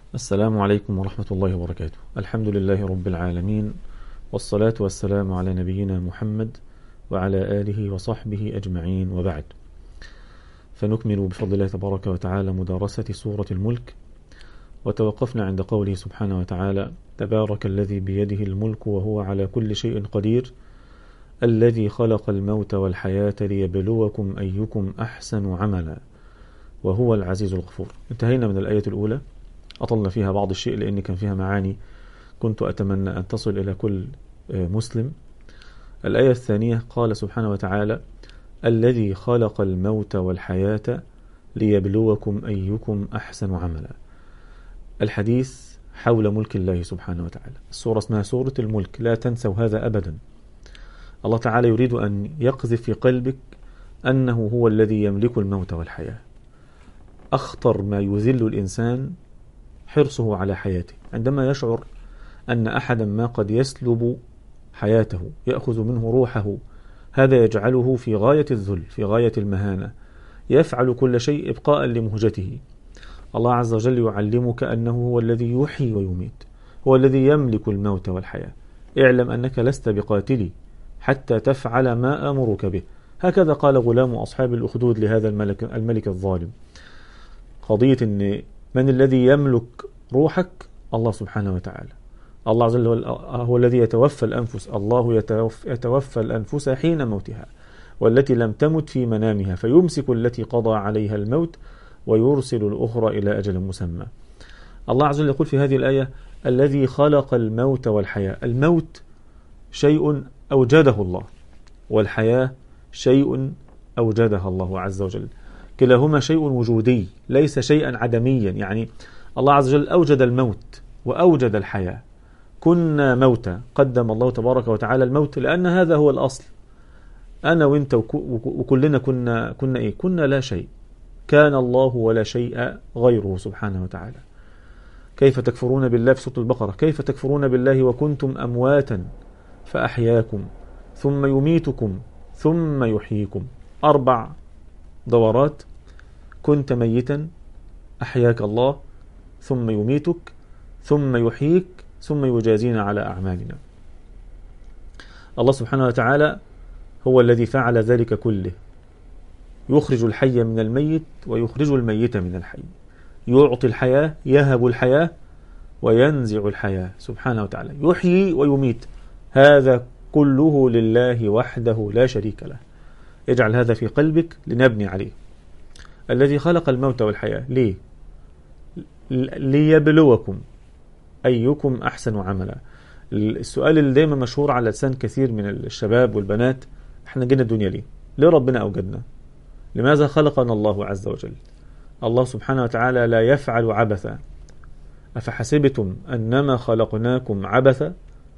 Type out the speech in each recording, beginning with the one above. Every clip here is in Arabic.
السلام عليكم ورحمة الله وبركاته. الحمد لله رب العالمين، والصلاة والسلام على نبينا محمد وعلى آله وصحبه أجمعين، وبعد. فنكمل بفضل الله تبارك وتعالى مدارسة سورة الملك، وتوقفنا عند قوله سبحانه وتعالى: تبارك الذي بيده الملك وهو على كل شيء قدير، الذي خلق الموت والحياة ليبلوكم أيكم أحسن عملا وهو العزيز الغفور. انتهينا من الآية الأولى، أطلنا فيها بعض الشيء لأن كان فيها معاني كنت أتمنى أن تصل إلى كل مسلم. الآية الثانية قال سبحانه وتعالى: الذي خلق الموت والحياة ليبلوكم أيكم أحسن عملا. الحديث حول ملك الله سبحانه وتعالى. السورة اسمها سورة الملك، لا تنسوا هذا أبدا. الله تعالى يريد أن يقذف في قلبك أنه هو الذي يملك الموت والحياة. أخطر ما يذل الإنسان حرصه على حياته، عندما يشعر أن أحدا ما قد يسلب حياته، يأخذ منه روحه، هذا يجعله في غاية الذل، في غاية المهانة، يفعل كل شيء إبقاء لمهجته. الله عز وجل يعلمك أنه هو الذي يحيي ويميت، هو الذي يملك الموت والحياة. اعلم أنك لست بقاتلي حتى تفعل ما أمرك به. هكذا قال غلام أصحاب الأخدود لهذا الملك الظالم. قضية أن من الذي يملك روحك؟ الله سبحانه وتعالى. الله عز وجل هو الذي يتوفى الأنفس. الله يتوفى الأنفس حين موتها، والتي لم تمت في منامها، فيمسك التي قضى عليها الموت ويرسل الأخرى إلى أجل مسمى. الله عز وجل يقول في هذه الآية: الذي خلق الموت والحياة. الموت شيء أوجده الله، والحياة شيء أوجدها الله عز وجل. كلاهما شيء وجودي، ليس شيئا عدميا. يعني الله عز وجل أوجد الموت وأوجد الحياة. كنا موتى، قدم الله تبارك وتعالى الموت لأن هذا هو الأصل. أنا وإنت وكلنا كنا إيه؟ كنا لا شيء. كان الله ولا شيء غيره سبحانه وتعالى. كيف تكفرون بالله في سورة البقرة: كيف تكفرون بالله وكنتم أمواتا فأحياكم ثم يميتكم ثم يحييكم. 4 دورات: كنت ميتا، أحياك الله، ثم يميتك، ثم يحييك، ثم يجازينا على أعمالنا. الله سبحانه وتعالى هو الذي فعل ذلك كله، يخرج الحي من الميت ويخرج الميت من الحي، يعطي الحياة، يهب الحياة وينزع الحياة سبحانه وتعالى، يحيي ويميت. هذا كله لله وحده لا شريك له. اجعل هذا في قلبك لنبني عليه. الذي خلق الموت والحياة ليه؟ ليبلوكم أيكم أحسن عملا. السؤال اللي دايما مشهور على لسان كثير من الشباب والبنات: احنا جينا الدنيا ليه؟ ليه ربنا أوجدنا؟ لماذا خلقنا الله عز وجل؟ الله سبحانه وتعالى لا يفعل عبثا. أفحسبتم أنما خلقناكم عبثا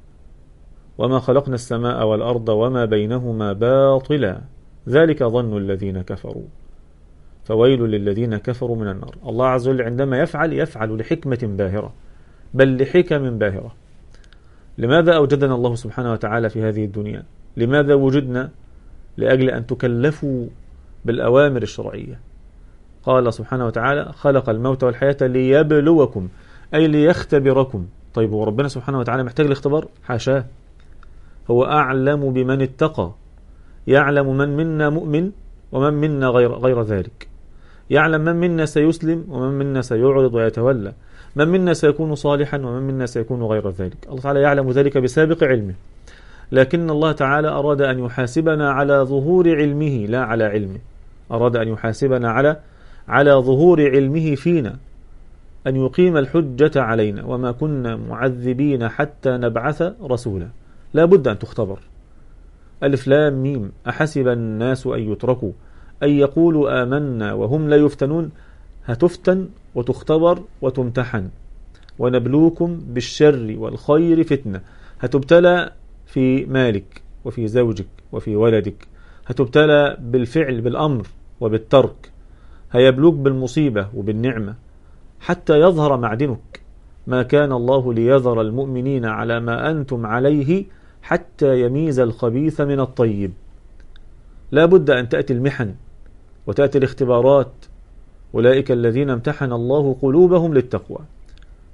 وما خلقنا السماء والأرض وما بينهما باطلا ذلك ظن الذين كفروا فويل للذين كفروا من النار. الله عز وجل عندما يفعل لحكمة باهرة، بل لحكم باهرة. لماذا أوجدنا الله سبحانه وتعالى في هذه الدنيا؟ لماذا وجدنا؟ لأجل أن تكلفوا بالأوامر الشرعية. قال سبحانه وتعالى: خلق الموت والحياة ليبلوكم، أي ليختبركم. طيب وربنا سبحانه وتعالى محتاج الاختبار؟ حاشاه، هو أعلم بمن اتقى، يعلم من منا مؤمن ومن منا غير ذلك، يعلم من منا سيسلم ومن منا سيعرض ويتولى، من منا سيكون صالحا ومن منا سيكون غير ذلك. الله تعالى يعلم ذلك بسابق علمه، لكن الله تعالى أراد أن يحاسبنا على ظهور علمه لا على علمه. أراد أن يحاسبنا على ظهور علمه فينا، أن يقيم الحجة علينا. وما كنا معذبين حتى نبعث رسولا. لا بد أن تختبر. ألف لام ميم: أحسب الناس أن يتركوا أن يقولوا آمنا وهم لا يفتنون. هتفتن وتختبر وتمتحن. ونبلوكم بالشر والخير فتنة. هتبتلى في مالك وفي زوجك وفي ولدك، هتبتلى بالفعل بالأمر وبالترك، هيبلوك بالمصيبة وبالنعمة حتى يظهر معدنك. ما كان الله ليذر المؤمنين على ما أنتم عليه حتى يميز الخبيث من الطيب. لا بد أن تأتي المحن وتأتي الاختبارات. أولئك الذين امتحن الله قلوبهم للتقوى.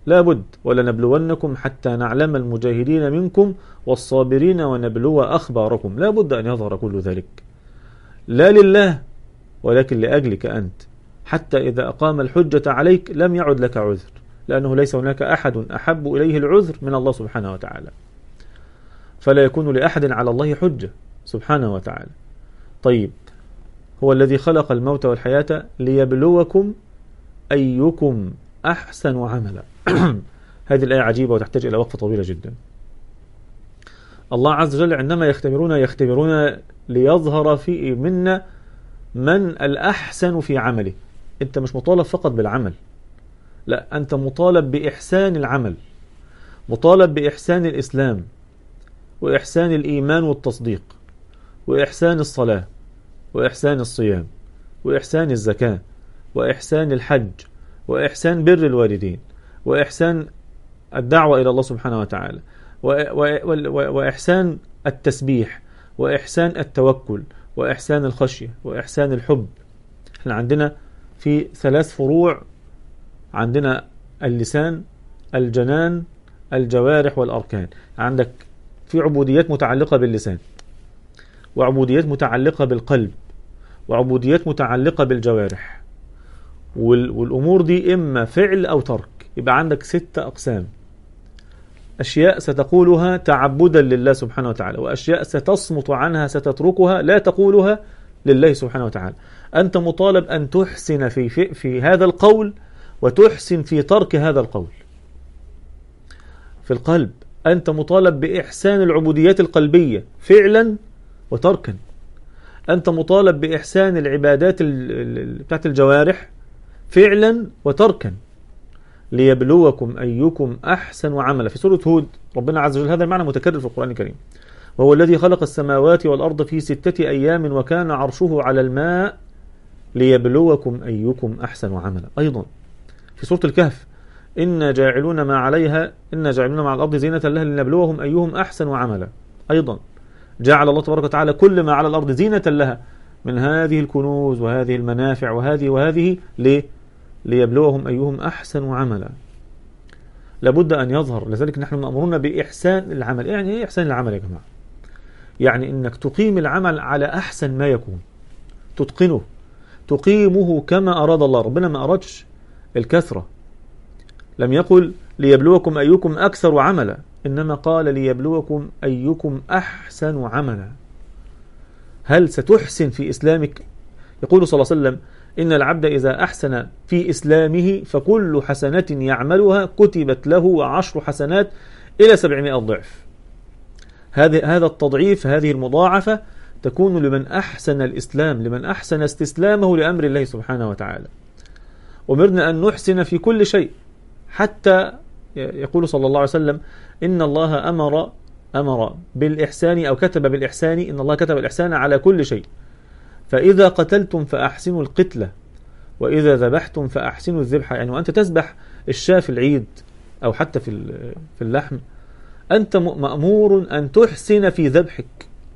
لا بد، ولنبلونكم حتى نعلم المجاهدين منكم والصابرين ونبلو أخباركم. لا بد أن يظهر كل ذلك، لا لله ولكن لأجلك أنت، حتى إذا أقام الحجة عليك لم يعد لك عذر، لأنه ليس هناك أحد أحب إليه العذر من الله سبحانه وتعالى، فلا يكون لأحد على الله حجة سبحانه وتعالى. طيب، هو الذي خلق الموت والحياة ليبلوكم أيكم أحسن عملا. هذه الآية عجيبة وتحتاج إلى وقفة طويلة جدا. الله عز وجل عندما يختبرون ليظهر في منا من الأحسن في عمله. أنت مش مطالب فقط بالعمل، لا، أنت مطالب بإحسان العمل، مطالب بإحسان الإسلام، وإحسان الإيمان والتصديق، وإحسان الصلاة، وإحسان الصيام، وإحسان الزكاة، وإحسان الحج، وإحسان بر الوالدين، وإحسان الدعوة إلى الله سبحانه وتعالى، وإحسان التسبيح، وإحسان التوكل، وإحسان الخشية، وإحسان الحب. احنا عندنا في 3 فروع، عندنا اللسان، الجنان، الجوارح والأركان. عندك في عبوديات متعلقة باللسان، وعبوديات متعلقة بالقلب، وعبوديات متعلقة بالجوارح، والأمور دي إما فعل أو ترك. يبقى عندك 6 أقسام: أشياء ستقولها تعبدا لله سبحانه وتعالى، وأشياء ستصمت عنها ستتركها لا تقولها لله سبحانه وتعالى. أنت مطالب أن تحسن في هذا القول، وتحسن في ترك هذا القول. في القلب أنت مطالب بإحسان العبوديات القلبية فعلا وتركا. أنت مطالب بإحسان العبادات بتاعت الجوارح فعلا وتركا. ليبلوكم أيكم أحسن عملا. في سورة هود ربنا عز وجل، هذا المعنى متكرر في القرآن الكريم: وهو الذي خلق السماوات والأرض في 6 أيام وكان عرشه على الماء ليبلوكم أيكم أحسن عملا. أيضا في سورة الكهف: إنا جاعلون ما على الأرض زينة لها لنبلوهم أيهم أحسن عملا. أيضا جعل الله تبارك وتعالى كل ما على الأرض زينة لها من هذه الكنوز وهذه المنافع وهذه ليبلوهم أيهم أحسن عملا. لابد أن يظهر. لذلك نحن مأمورون بإحسان العمل. يعني إيه إحسان العمل يا جماعة؟ يعني إنك تقيم العمل على أحسن ما يكون، تتقنه، تقيمه كما أراد الله. ربنا ما أرادش الكثرة، لم يقل ليبلوكم أيكم أكثر عملا، إنما قال ليبلوكم أيكم أحسن عملا. هل ستحسن في إسلامك؟ يقول صلى الله عليه وسلم: إن العبد إذا أحسن في إسلامه فكل حسنة يعملها كتبت له 10 حسنات إلى 700 ضعف. هذا التضعيف، هذه المضاعفة تكون لمن أحسن الإسلام، لمن أحسن استسلامه لأمر الله سبحانه وتعالى. أمرنا أن نحسن في كل شيء، حتى يقول صلى الله عليه وسلم: إن الله أمر بالإحسان، أو كتب بالإحسان، إن الله كتب الإحسان على كل شيء. فإذا قتلتم فأحسنوا القتلة، وإذا ذبحتم فأحسنوا الذبح. يعني وأنت تذبح الشاة في العيد أو حتى في اللحم، أنت مأمور أن تحسن في ذبحك.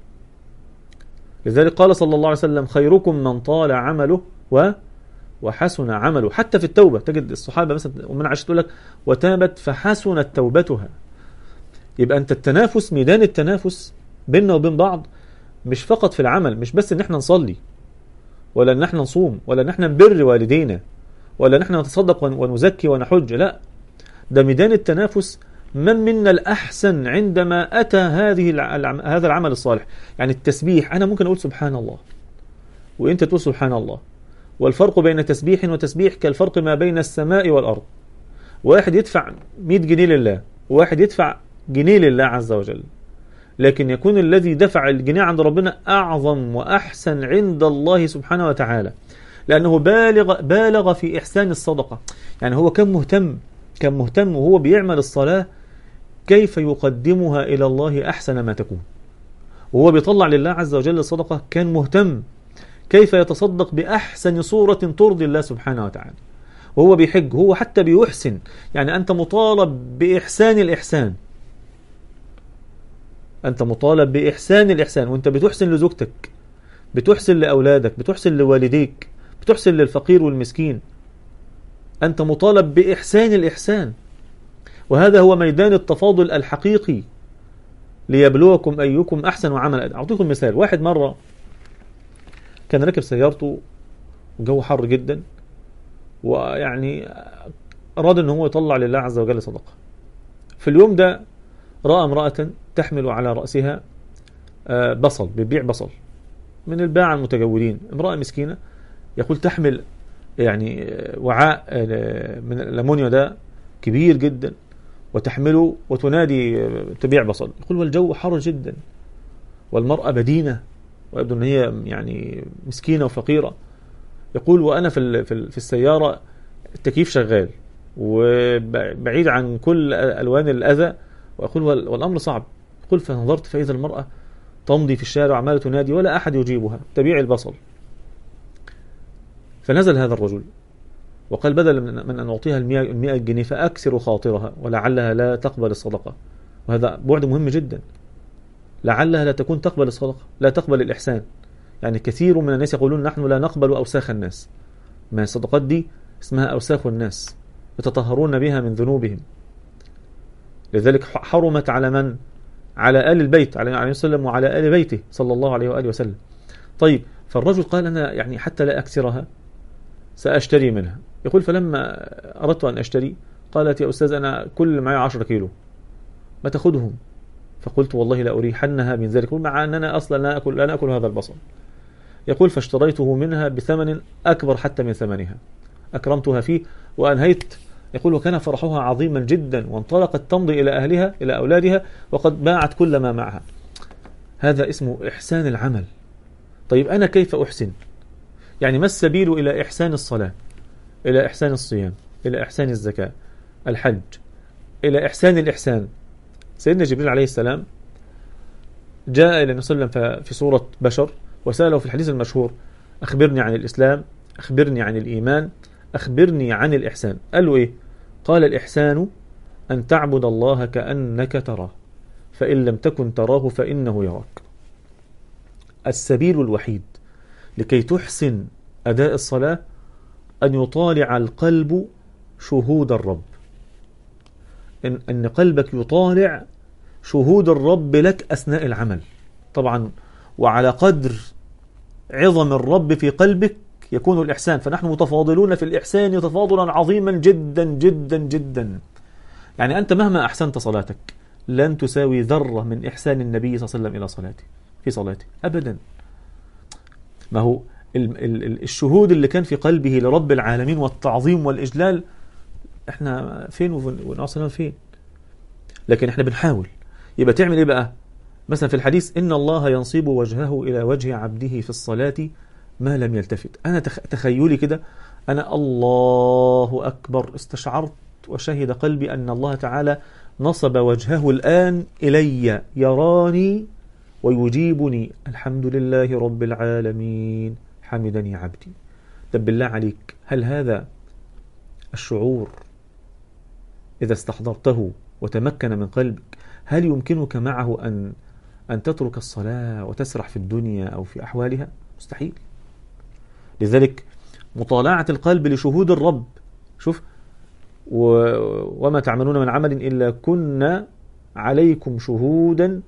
لذلك قال صلى الله عليه وسلم: خيركم من طال عمله وحسن عمله. حتى في التوبة تجد الصحابة مثلا ومن عائشة تقول لك: وتابت فحسنت توبتها. يبقى أنت التنافس، ميدان التنافس بيننا وبين بعض مش فقط في العمل، مش بس ان احنا نصلي، ولا ان احنا نصوم، ولا ان احنا نبر والدينا، ولا ان احنا نتصدق ونزكي ونحج. لا، ده ميدان التنافس من منا الأحسن عندما أتى هذا العمل الصالح. يعني التسبيح، أنا ممكن أقول سبحان الله وإنت تقول سبحان الله، والفرق بين تسبيح وتسبيح كالفرق ما بين السماء والأرض. واحد يدفع 100 جنيه لله، وواحد يدفع جنيه لله عز وجل، لكن يكون الذي دفع الجنيه عند ربنا أعظم وأحسن عند الله سبحانه وتعالى، لأنه بالغ في إحسان الصدقة. يعني هو كان مهتم وهو بيعمل الصلاة كيف يقدمها إلى الله أحسن ما تكون، وهو بيطلع لله عز وجل الصدقة كان مهتم كيف يتصدق بأحسن صورة ترضي الله سبحانه وتعالى. وهو بيحج هو حتى بيحسن. يعني أنت مطالب بإحسان الإحسان، أنت مطالب بإحسان الإحسان، وأنت بتحسن لزوجتك، بتحسن لأولادك، بتحسن لوالديك، بتحسن للفقير والمسكين. أنت مطالب بإحسان الإحسان. وهذا هو ميدان التفاضل الحقيقي ليبلوكم أيكم أحسن عملا. أعطيكم مثال. واحد مرة كان راكب سيارته وجو حر جدا، ويعني أراد أن هو يطلع لله عز وجل صدقة. في اليوم ده رأى امرأة تحمل على رأسها بصل، بتبيع بصل من الباعة المتجولين. امرأة مسكينة يقول تحمل يعني وعاء من الأمونيا ده كبير جدا وتحمله وتنادي تبيع بصل. يقول والجو حر جدا والمرأة بدينة ويبدو أن هي يعني مسكينة وفقيرة. يقول وأنا في السيارة التكييف شغال وبعيد عن كل ألوان الأذى، وأقول والأمر صعب. يقول فنظرت فإذا المرأة تمضي في الشارع عمالة تنادي ولا أحد يجيبها تبيع البصل. فنزل هذا الرجل وقال بدلا من أن أعطيها 100 جنيه فأكسر خاطرها ولعلها لا تقبل الصدقة. وهذا بعد مهم جدا، لعلها لا تكون تقبل الصدقة، لا تقبل الإحسان. يعني كثير من الناس يقولون نحن لا نقبل أوساخ الناس. ما الصدقات دي اسمها أوساخ الناس يتطهرون بها من ذنوبهم. لذلك حرمت على من؟ على آل البيت عليه السلام وعلى آل بيته صلى الله عليه وآله وسلم. طيب فالرجل قال أنا يعني حتى لا أكسرها سأشتري منها. يقول فلما أردت أن أشتري قالت يا أستاذ أنا كل معي 10 كيلو ما تأخذهم. فقلت والله لا أريحنها من ذلك مع أننا أصلا لا نأكل هذا البصل. يقول فاشتريته منها بثمن أكبر حتى من ثمنها، أكرمتها فيه وأنهيت. يقول وكان فرحها عظيما جدا وانطلقت تمضي إلى أهلها إلى أولادها وقد باعت كل ما معها. هذا اسمه إحسان العمل. طيب أنا كيف أحسن؟ يعني ما السبيل إلى إحسان الصلاة، إلى إحسان الصيام، إلى إحسان الزكاة، الحج، إلى إحسان الإحسان؟ سيدنا جبريل عليه السلام جاء إلى النبي صلى الله عليه وسلم في صورة بشر وسأله في الحديث المشهور أخبرني عن الإسلام، أخبرني عن الإيمان، أخبرني عن الإحسان. قال له إيه؟ قال الإحسان أن تعبد الله كأنك تراه فإن لم تكن تراه فإنه يراك. السبيل الوحيد لكي تحسن أداء الصلاة أن يطالع القلب شهود الرب، أن قلبك يطالع شهود الرب لك أثناء العمل. طبعا وعلى قدر عظم الرب في قلبك يكون الإحسان. فنحن متفاضلون في الإحسان تفاضلا عظيما جدا جدا جدا. يعني أنت مهما أحسنت صلاتك لن تساوي ذرة من إحسان النبي صلى الله عليه وسلم إلى صلاته في صلاته أبدا. ما هو الشهود اللي كان في قلبه لرب العالمين والتعظيم والإجلال احنا فين ونوصلنا فين؟ لكن احنا بنحاول. يبقى تعمل ايه بقى؟ مثلا في الحديث إن الله ينصب وجهه إلى وجه عبده في الصلاة ما لم يلتفت. أنا تخيلي كده، أنا الله أكبر استشعرت وشهد قلبي أن الله تعالى نصب وجهه الآن إلي يراني ويجيبني الحمد لله رب العالمين حمدني عبدي. طب بالله عليك هل هذا الشعور إذا استحضرته وتمكن من قلبك هل يمكنك معه أن تترك الصلاة وتسرح في الدنيا أو في أحوالها؟ مستحيل. لذلك مطالعة القلب لشهود الرب. شوف وما تعملون من عمل إلا كنا عليكم شهودا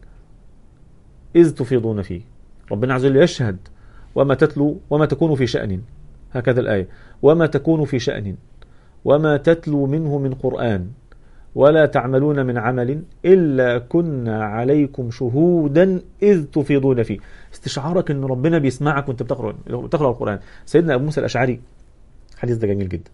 إذ تفيضون فيه. ربنا عز وجل يشهد وما تتلو وما تكون في شأن، هكذا الآية، وما تكون في شأن وما تتلو منه من قرآن ولا تعملون من عمل إلا كنا عليكم شهودا إذ تفيضون فيه. استشعارك أن ربنا بيسمعك وانت بتقرأ القرآن. سيدنا أبو موسى الأشعري، الحديث ده جميل جدا،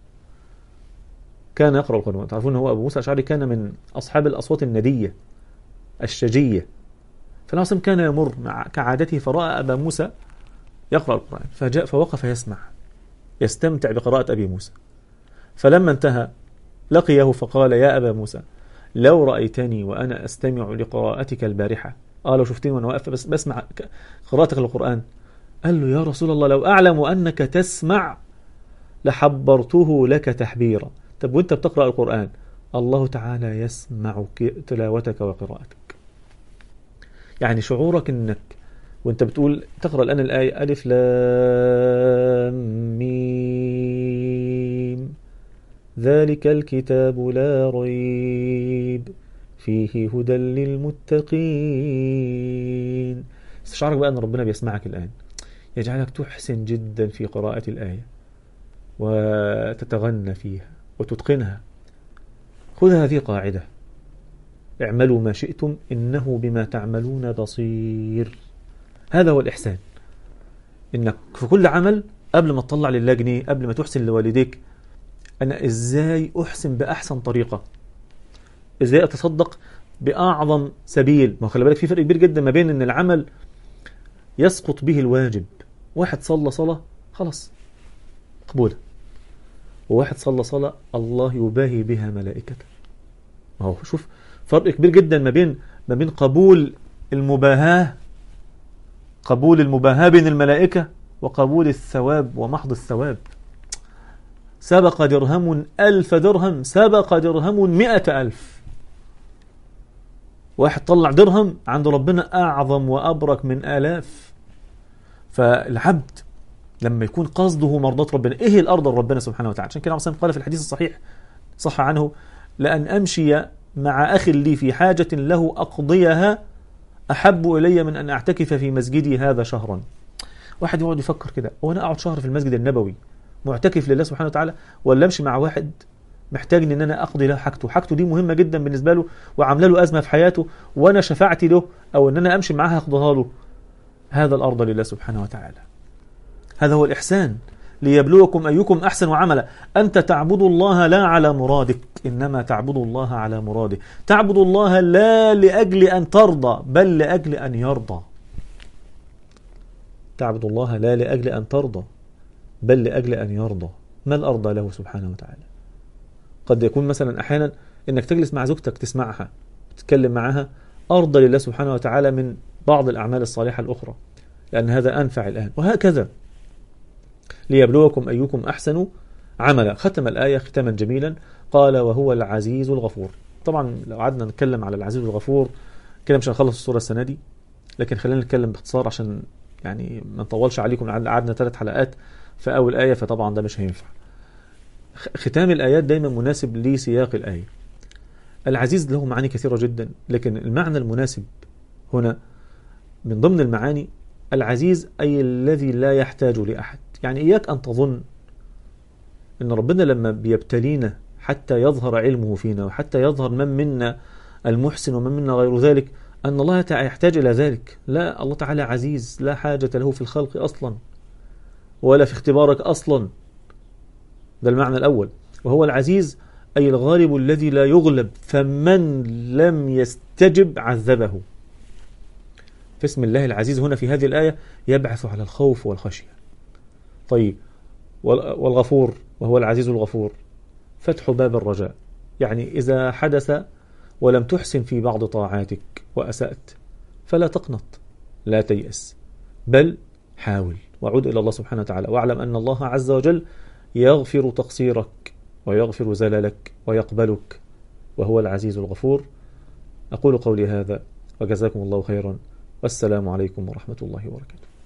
كان يقرأ القرآن. تعرفون هو أبو موسى الأشعري كان من أصحاب الأصوات الندية الشجية. فالعاصم كان يمر كعادته فرأى أبا موسى يقرأ القرآن فجاء فوقف يسمع يستمتع بقراءة أبي موسى. فلما انتهى لقيه فقال يا أبا موسى لو رأيتني وأنا أستمع لقراءتك البارحة، لو شفتني وأنا واقف بسمع قراءتك للقرآن. قال له يا رسول الله لو أعلم أنك تسمع لحبرته لك تحبيرا. طب وانت بتقرأ القرآن الله تعالى يسمع تلاوتك وقراءتك. يعني شعورك انك وانت بتقول تقرأ الآن الآية ألف لام ميم ذلك الكتاب لا ريب فيه هدى للمتقين. استشعرك بقى أن ربنا بيسمعك الآن، يجعلك تحسن جدا في قراءة الآية وتتغنى فيها وتتقنها. خذ هذه قاعدة: اعملوا ما شئتم إنه بما تعملون بصير. هذا هو الإحسان، إنك في كل عمل قبل ما تطلع لله جنيه، قبل ما تحسن لوالديك، أنا إزاي أحسن بأحسن طريقة، إزاي أتصدق بأعظم سبيل. ما خلي بالك في فرق كبير جدا ما بين إن العمل يسقط به الواجب، واحد صلى صلاة خلاص مقبولة، وواحد صلى صلاة الله يباهي بها ملائكته. ما هو شوف فرق كبير جدا ما بين قبول المباهاة بين الملائكة وقبول الثواب ومحض الثواب. سبق درهم 1000 درهم، سبق درهم 100,000. واحد طلع درهم عند ربنا أعظم وأبرك من آلاف. فالعبد لما يكون قصده مرضاة ربنا، إيه الأرض لربنا سبحانه وتعالى. عشان كده عمر قال في الحديث الصحيح صح عنه: لأن أمشي مع أخ لي في حاجة له أقضيها أحب إلي من أن أعتكف في مسجدي هذا شهرا. واحد يقعد يفكر كده: وأنا أقعد شهر في المسجد النبوي معتكف لله سبحانه وتعالى، ولا أمشي مع واحد محتاج ان انا اقضي له حاجته دي مهمه جدا بالنسبه له وعامله له ازمه في حياته، وانا شفاعتي له او ان انا امشي معاها اقضيها له. هذا الارض لله سبحانه وتعالى. هذا هو الاحسان: ليبلوكم ايكم احسن عملا. انت تعبد الله لا على مرادك، انما تعبد الله على مراده. تعبد الله لا لاجل ان ترضى، بل لاجل ان يرضى. تعبد الله لا لاجل ان ترضى، بل لاجل ان يرضى. ما الارضى له سبحانه وتعالى؟ قد يكون مثلا أحيانا إنك تجلس مع زوجتك تسمعها تتكلم معها أرضى لله سبحانه وتعالى من بعض الأعمال الصالحة الأخرى، لأن هذا أنفع الآن. وهكذا ليبلوكم أيكم أحسن عملا. ختم الآية ختاما جميلا، قال: وهو العزيز الغفور. طبعا لو قعدنا نتكلم على العزيز الغفور كده مش هنخلص السورة السنة دي، لكن خلينا نتكلم باختصار عشان يعني ما نطولش عليكم. قعدنا 3 حلقات في أول آية، فطبعا ده مش هينفع. ختام الآيات دايما مناسب لسياق الآية. العزيز له معاني كثيرة جدا، لكن المعنى المناسب هنا من ضمن المعاني العزيز أي الذي لا يحتاج لأحد. يعني إياك أن تظن أن ربنا لما بيبتلينا حتى يظهر علمه فينا وحتى يظهر من منا المحسن ومن منا غير ذلك أن الله يحتاج إلى ذلك. لا، الله تعالى عزيز لا حاجة له في الخلق أصلا ولا في اختبارك أصلا. ده المعنى الأول. وهو العزيز أي الغالب الذي لا يغلب، فمن لم يستجب عذبه. فاسم الله العزيز هنا في هذه الآية يبعث على الخوف والخشية. طيب، والغفور وهو العزيز الغفور فتح باب الرجاء. يعني إذا حدث ولم تحسن في بعض طاعاتك وأسأت فلا تقنط، لا تيأس، بل حاول وعد إلى الله سبحانه وتعالى، واعلم أن الله عز وجل يغفر تقصيرك ويغفر زللك ويقبلك، وهو العزيز الغفور. أقول قولي هذا وجزاكم الله خيرا، والسلام عليكم ورحمة الله وبركاته.